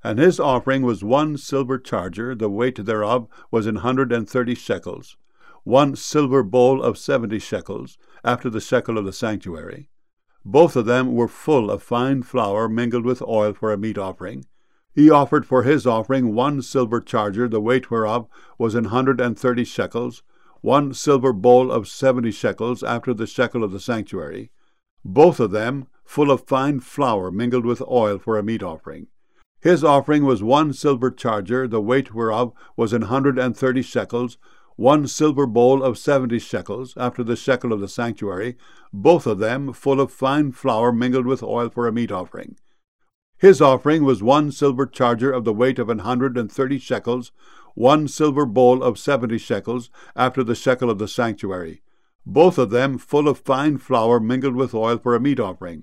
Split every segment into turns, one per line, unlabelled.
And his offering was 1 silver charger, the weight thereof was 130 shekels, 1 silver bowl of 70 shekels, after the shekel of the sanctuary. Both of them were full of fine flour mingled with oil for a meat offering. He offered for his offering 1 silver charger, the weight whereof was 130 shekels, 1 silver bowl of 70 shekels, after the shekel of the sanctuary. Both of them full of fine flour mingled with oil for a meat offering. His offering was 1 silver charger, the weight whereof was 130 shekels, 1 silver bowl of 70 shekels, after the shekel of the sanctuary, both of them full of fine flour mingled with oil for a meat offering. His offering was 1 silver charger of the weight of 130 shekels, 1 silver bowl of 70 shekels, after the shekel of the sanctuary, both of them full of fine flour mingled with oil for a meat offering.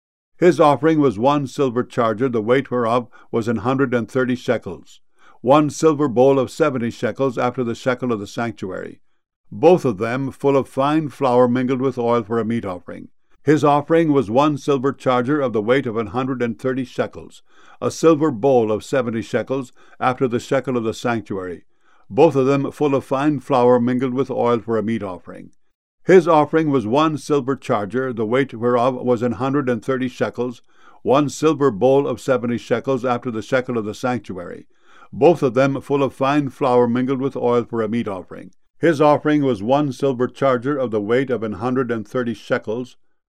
His offering was 1 silver charger, the weight whereof was 130 shekels, 1 silver bowl of 70 shekels, after the shekel of the sanctuary, both of them full of fine flour mingled with oil for a meat offering. His offering was 1 silver charger of the weight of 130 shekels, a silver bowl of 70 shekels, after the shekel of the sanctuary, both of them full of fine flour mingled with oil for a meat offering. His offering was 1 silver charger, the weight whereof was 130 shekels, 1 silver bowl of 70 shekels, after the shekel of the sanctuary, both of them full of fine flour mingled with oil for a meat offering. His offering was 1 silver charger of the weight of 130 shekels,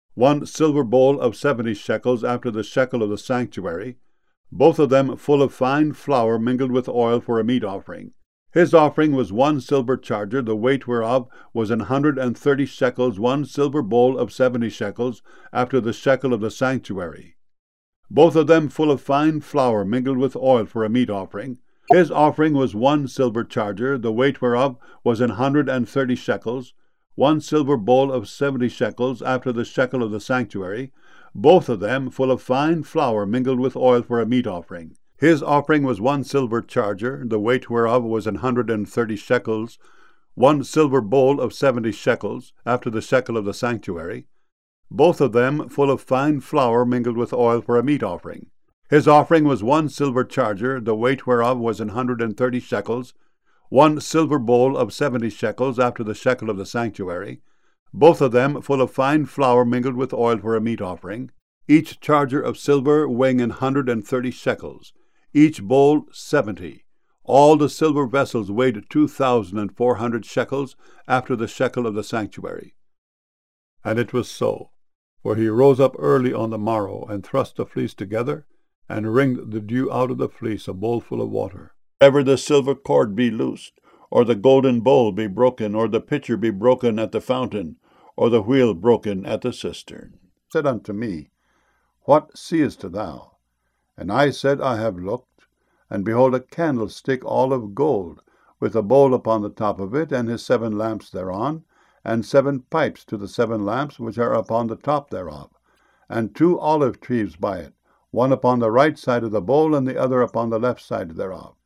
1 silver bowl of 70 shekels, after the shekel of the sanctuary, both of them full of fine flour mingled with oil for a meat offering. His offering was 1 silver charger, the weight whereof was 130 shekels, 1 silver bowl of 70 shekels, after the shekel of the sanctuary, both of them full of fine flour mingled with oil for a meat offering. His offering was 1 silver charger, the weight whereof was 130 shekels, 1 silver bowl of 70 shekels, after the shekel of the sanctuary, both of them full of fine flour mingled with oil for a meat offering. His offering was 1 silver charger, the weight whereof was 130 shekels, 1 silver bowl of 70 shekels, after the shekel of the sanctuary, both of them full of fine flour mingled with oil for a meat offering. His offering was 1 silver charger, the weight whereof was 130 shekels, 1 silver bowl of 70 shekels, after the shekel of the sanctuary, both of them full of fine flour mingled with oil for a meat offering. Each charger of silver weighing 130 shekels, each bowl 70. All the silver vessels weighed 2,400 shekels, after the shekel of the sanctuary. And it was so, for he rose up early on the morrow, and thrust the fleece together, and wringed the dew out of the fleece, a bowl full of water. Ever the silver cord be loosed, or the golden bowl be broken, or the pitcher be broken at the fountain, or the wheel broken at the cistern, said unto me, What seest thou? And I said, I have looked, and behold a candlestick all of gold, with a bowl upon the top of it, and his 7 lamps thereon, and 7 pipes to the 7 lamps which are upon the top thereof, and 2 olive trees by it, one upon the right side of the bowl, and the other upon the left side thereof.